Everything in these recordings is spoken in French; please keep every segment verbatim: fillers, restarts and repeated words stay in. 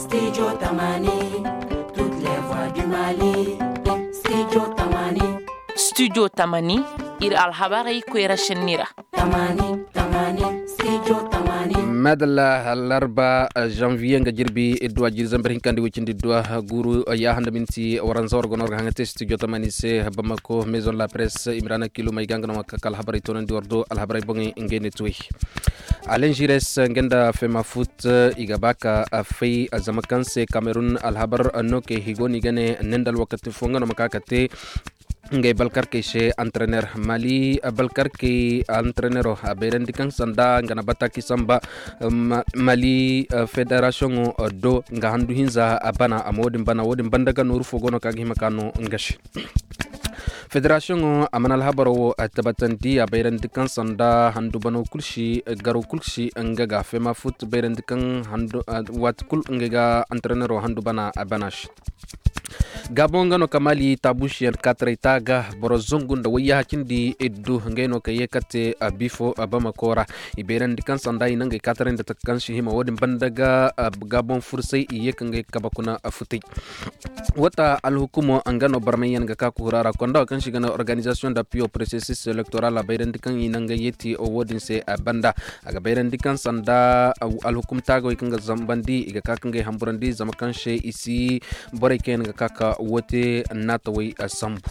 Studio Tamani, toutes les voix du Mali. Studio Tamani. Studio Tamani, ir alhabari kwera shenira. Tamani, Tamani, Studio Tamani. madalla larba janvier nga jirbi edwa jirzambar hinkandi wicindi dwa guru ya handa minti waran zawar gonor ga hangate studio Tamani se bamako maison la presse imrana kilo may gangana makakal habari tonan di wardo al habari bongi ngene tuwi Alain Gires ngenda fema foot igabaka afei azamakanse Cameroon al habar noke higoni gane nendal wakati fongana makakate ngay balkar ke she entraîneur Mali balkar ke entraîneur aberendi kan sanda ngana bataki samba Mali fédération do nga handu hinza abana amodin bana wodin bandaga nuru fogono kagi makano ngashi fédération amanal habaro tabatandi aberendi kan sanda handu bano kulshi garu kulshi ngaga fema foot berendi kan handu wat kul ngaga entraîneur handu bana abanash Gabon ngano kamali tabushi yan katre taga borozongu nda waya hakindi eddu ngeno ka yekate bifo abama kora iberan dikan sandai nange katre nda takanshi hima wodin bandaga Gabon fursai iyek nge kabakuna afuti wata alhukumo angano barmayan ga kaku hurara konda kan shigana organisation d'appui au processus électoral aberan dikan inanga yeti o wodin se banda aga beran dikan sanda alhukum tago ikanga zambandi iga kakange hamburandi zamakanshi isi boreken ga kaka wote natawai asambu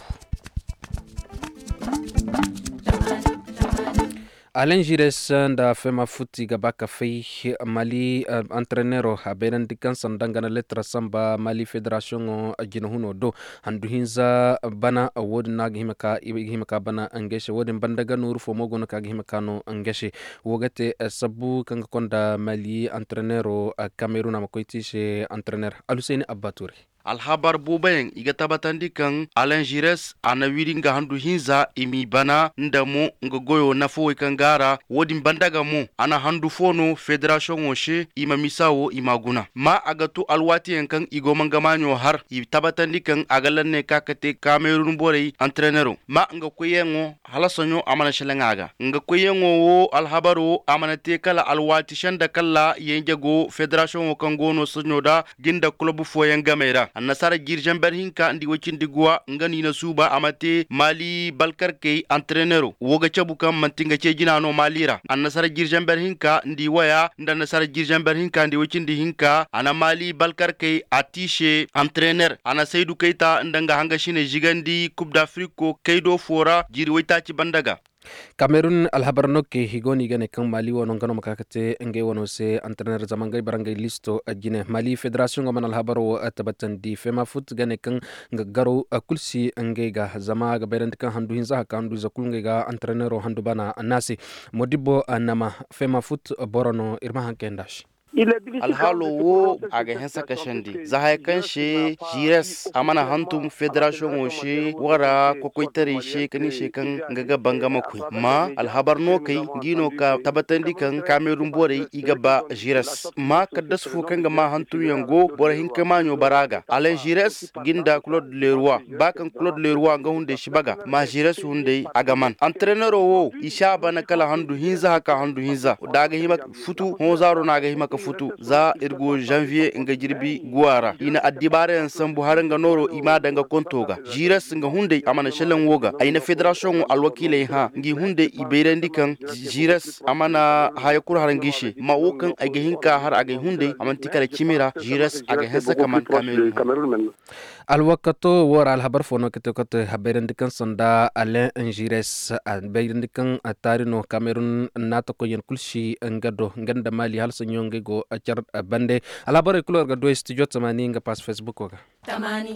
Alain Gires nda fema futi gabaka fei Mali uh, entraîneur aberan dikan sandangana letra samba Mali fédération jinohuno do handu hinza bana awod nag himaka himaka bana angeshe wodin bandaga nur fo mogono kag himaka no angeshe wogate uh, sabu kanga konda Mali entraîneur uh, Cameroun amakoiti she entraîneur Aluseni Abatouri alhabar bobayen iga tabatandi kan Alain Gires ana wiri nga handu hinza imi bana ndamo nga goyo nafo ikangara wodin bandaga mo ana handu fono federation oshe ima misawo imaguna ma agatu alwati yankan igo mangamanyo har i tabatandi kan agalanne kakate Cameroon borei entraîneur ma nga koyengo halasonyo amana shelengaga nga koyengo wo alhabaro amana te kala alwati shanda kala yenjago federation kangono sonyoda ginda club foyen gamera annasara girjan berhinka ndi wacindi guwa ngani na suba amate Mali balkar kay entraîneur woga chabuka mantinga cejina no malira annasara girjan berhinka ndi waya nda nasara girjan berhinka ndi wacindi hinka ana Mali balkar kay atishe entraîneur ana Seydou Keita ndanga hanga shine jigandi Coupe d'Afrique ko kaydo fora jiri wayta ci bandaga Cameroon alhabarno ke higoni gane kan Mali wono ngano makakate nge wono se entraîneur zamangay barangay listo ajine Mali fédération ngaman alhabaro tabatandi fema foot gane kan ngaro kulsi nge ga zama ga berend kan handu hinza kan du zakul nge ga entraîneur handu bana nasi modibo nama fema foot borono irma hankendash alhalo wo aga hensa kashandi zahay kanshe Gires amana hantum federation oshe wara kokoitare she kani she kan ngaga bangama koi ma alhabarno kai gino ka tabatandi kan Cameroon bore igaba Gires ma kaddas fu kan ma hantu yango bore hinka manyo baraga Alain Gires ginda Claude Leroy bakan Claude Leroy nga hunde shibaga ma Gires hunde agaman entraîneur wo isha bana kala handu hinza haka handu hinza daga hima futu hozaro naga hima futu za irgo janvier nga jirbi guara ina addibare en sambu haranga noro ima danga kontoga Gires nga hunde amana shelen woga aina federation alwakile ha ngi hunde iberendi kan Gires amana hayakur harangishi ma wokan age hinka har age hunde amantikare chimira Gires age hesa kaman Cameroon alwakato wara alhabar fono kete kote haberendi kan sanda Alain Gires haberendi kan atarino Cameroon nato ko yen kulshi ngado nganda Mali halsa nyonge go achar bande alhabar kulor ga do studio Tamani nga pas Facebook ko Tamani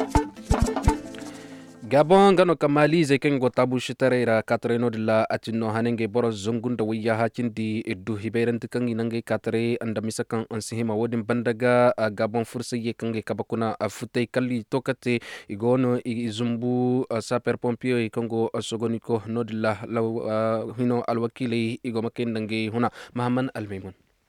Gabon ngano kamali zeken go tabu shitareira katreno de la atino hanenge boro zongunda wiya hakindi eddu hiberent kan inange katre anda misakan ansihima wodin bandaga Gabon fursa ye kange kabakuna futay kalli tokate igono izumbu saper pompier ikongo sogoniko nodilla law hino alwakili igo makendange huna Mahaman Almaymun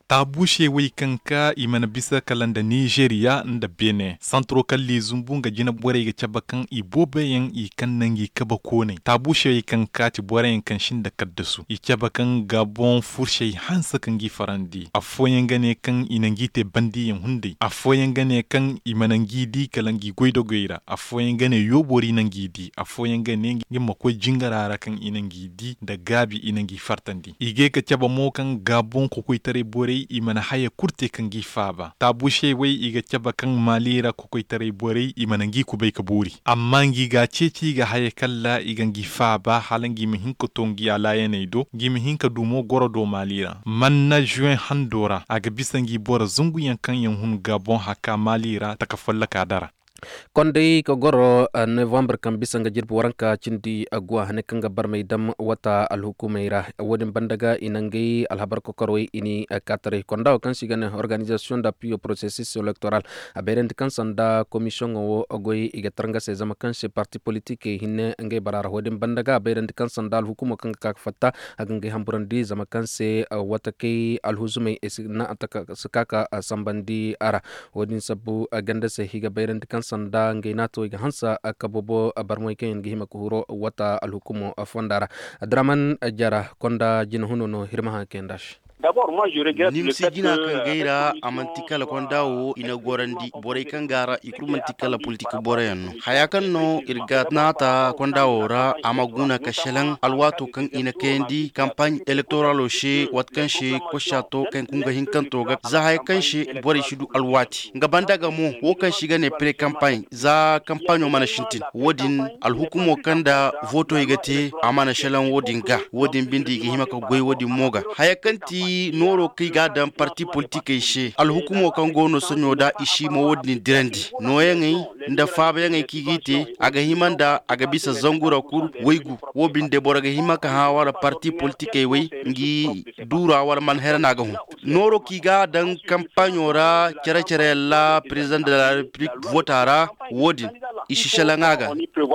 ta bushe wai kanka imana bisa kalanda Nigeria da Benin santro kalli zumbunga jina bore ga cabakan ibobayen i kannan yi kaba kone ta bushe wai kanka ti bore kan shin da kaddasu i cabakan Gabon furshe hansa kan gi farandi afoyen gane kan inangi te bandi yin hunde afoyen gane kan imanangi di kalangi goido goira afoyen gane yobori nangi di afoyen gane yimma ko jingarara kan inangi di da gabi inangi fartandi ige ka caba mo kan Gabon ko koitare bore imana haya kurte kan gi faba ta bushe wai iga caba kan malira ko koitare bore imanangi ku bai ka buri amma ngi ga ceci ga haya kalla igangi faba halangi mihin ko tongi ala yanaido gi mihin ka dumo goro do malira manna juin handora aga bisangi bora zungu yankan yan hun Gabon haka malira takafalla kadara Kondai ko goro uh, November kan bisa nga jirbu waranka cindi agwa hane kanga barmai dam wata alhukumaira wodin bandaga inangai alhabar ko koroi ini uh, katare konda kan sigane organisation d'appui au processus électoral aberend kan sanda commission o ogoi igatranga se zama kan se parti politique hinne ngai barar wodin bandaga aberend kan sanda alhukuma kan ka fatta agangai hamburandi zama kan se uh, wata kai alhuzumai esna ataka sakaka uh, sambandi ara wodin sabu uh, ganda se higa berend kan sanda ngainato iga hansa kabobo barmoy ken gihima kuhuro wata alhukumo fondara Draman jara konda jinhuno no hirma kendash D'abord, moi, je regrette le fait que... kan gaira amantika la kondawo ina gorandi bore kan gara ikrumantika la politika bore yanno hayakan no irgat nata kondawo ra amaguna kashalan alwato kan ina kendi campagne electoral o she watkan she ko shato kan kunga hinkan toga za hayakan she bore shidu alwati ngabanda ga mo wo kan shiga ne pre campagne za campagne o mana shintin wodin alhukumo kanda voto igate amana shalan wodin ga wodin bindi gi himaka goy wodin moga hayakanti noro kai gadan parti politique ishe alhukumo kan gono sanyo da ishi mo wodni dirandi no yangai nda faba yangai kigite aga himanda aga bisa zangura kur waigu wobin de boraga himaka hawara parti politique wai ngi dura wala man herna ga hu noro ki gadan campagnora cere cere la président de la république votara wodin ishi shalangaga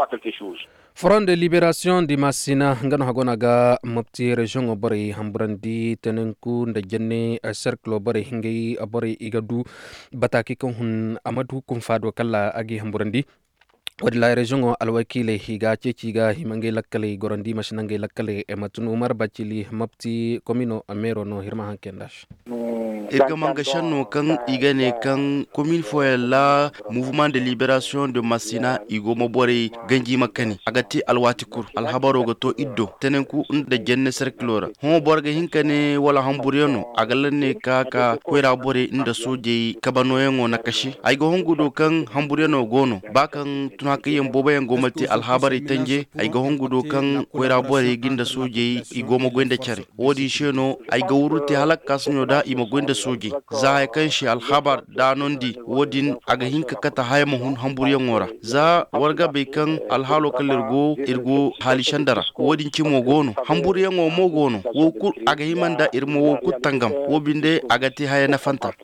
Front de Libération di Masina ngano hagona ga mapti region obore hamburandi tenenku nda jenne cercle obore hingi obore igadu bataki ko hun amadu kum fado kala agi hamburandi wadi la region alwakile higa ceciga himange lakkale gorandi mashinange lakkale e matun umar bacili mapti komino amero no hirma hankendash irga mangashan no kan igane kan commune foyella mouvement de libération de Masina igo mobore ganji makani agati alwati kur alhabaro goto iddo tenenku nda jenne cerclora ho borga hinkane wala hamburiyano agalanne kaka koira bore inda soje kabano yango nakashi aigo hongudo kan hamburiyano gono bakan tunakayen bobayen gomati alhabari tanje aigo hongudo kan koira bore ginda soje igo mogwenda chare wodi sheno aigo wuruti halakka sunyo da imo gwenda soje za kan shi alhabar da nondi wodin aga hinka kata hayma hun hamburiyan wora za warga be kan alhalo kalirgo irgo hali shandara wodin cimo gono hamburiyan wo mo gono wo ku aga himanda irmo wo ku tangam wo binde aga ti hayana fanta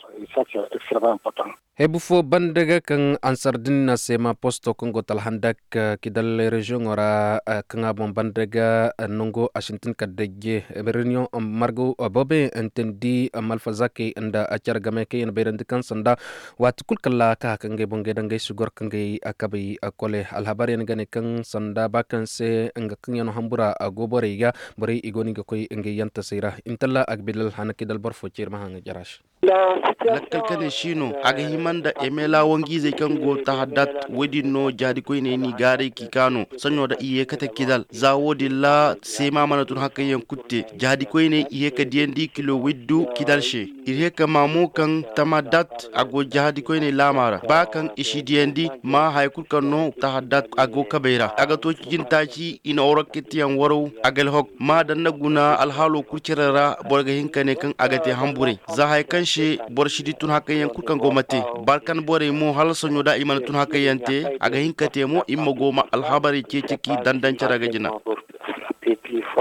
hebu fo bandaga kan ansardin na sema posto kongo talhandak kidal region ora kanga bon bandaga nongo ashintin kadege reunion margo bobe entendi malfazake anda acar gameke en beirand kan sanda wat kul kala ka kange bonge dangai sugor kange akabai akole alhabari en gane kan sanda bakan se anga kanyano hambura agobore ga bore igoni ga koy nge yanta seira intalla akbilal hanakidal borfo cirma hanga jarash lakkal kane shino aga himanda emela wangi zai kan go ta haddat wadi no jadi ko ne ni gare ki kano sanyo da iye kata kidal za wodi la sema mana tun hakka yan kutte jadi ko ne iye ka diendi kilo widdu kidal she iye ka mamu kan tamadat ago jadi ko ne lamara ba kan ishi diendi ma hay kul kan no ta haddat ago kabeira aga to cikin taci ina orokiti yan waro agal hok ma dan naguna alhalo kurcirara borga hinkane kan agate hambure za hay kan she borshidi tun hakka yan kul kan gomate barkan bore mo hal sonyo da iman tun haka yante aga hinkate mo immo goma alhabari ce ciki dandan caraga jina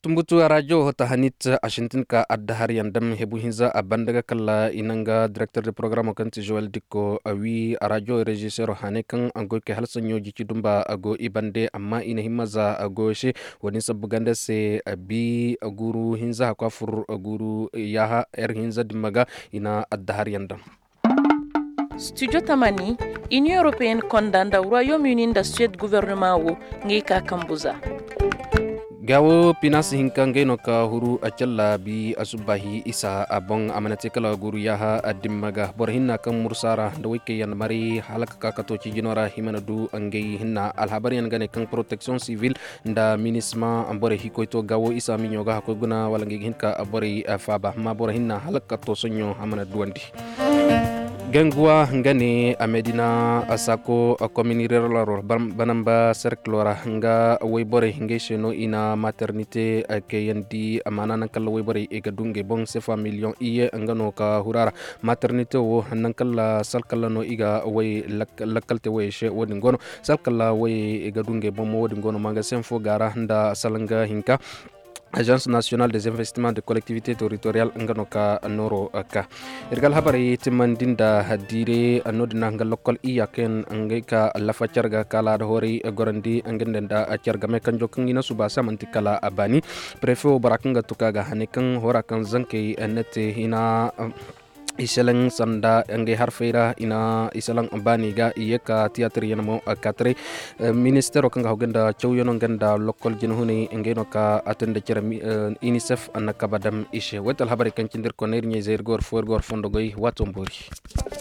tumbutu radio hota hanit ashintin ka addahar yandam hebu hinza abandaga kala inanga directeur de programme kanti Joel Dikko awi radio regisseur hanekan ango ke halsanyo jiki dumba ago ibande amma ina himaza ago she wani sabuganda se abi aguru hinza kwa fur aguru yaha er hinza dimaga ina addahar yandam. Studio Tamani, Union Européenne condamne le Royaume-Uni da Suède gouvernement wo ngika kambuza. Gawo pinas hinkange no ka huru achalla bi asubahi isa abong amanate kala guru yaha adimmaga bor hinna kam mursara da wike yan mari halaka ka kato ci jinora himanadu angei hinna alhabari yan gane kan protection civil nda minisma ambore hikoito gawo isa minyoga ko guna wala ngi hinka abore faba ma bor hinna halaka to sonyo amanadu wandi. Gengua ngane amedina asako communire laro banamba cerclora nga weybore ngesheno ina maternité keyendi amana nankal weybore e gadunge bon sefa million iye ngano ka hurara maternité wo nankal salkala no iga way lakalte way she wodi ngono salkala way e gadunge bon wodi ngono manga senfo gara nda salanga hinka Agence nationale des investissements de collectivités territoriales nganoka noro ka irgal habari timandinda hadire anodina ngal lokol iyaken angeka lafa charga kala hori gorandi angenda charga me kanjo kangina suba samanti kala abani prefet barakanga tukaga hanekan hora kan zanke nete hina isalang sanda ange harfeira ina isalang baniga iyeka teatri yanamo katre ministero kanga hogenda chawyono ganda lokol jinhuni engeno ka atende cere unicef anaka badam ishe wetal habari kan cindir koner nye zergor forgor fondogoy watombori.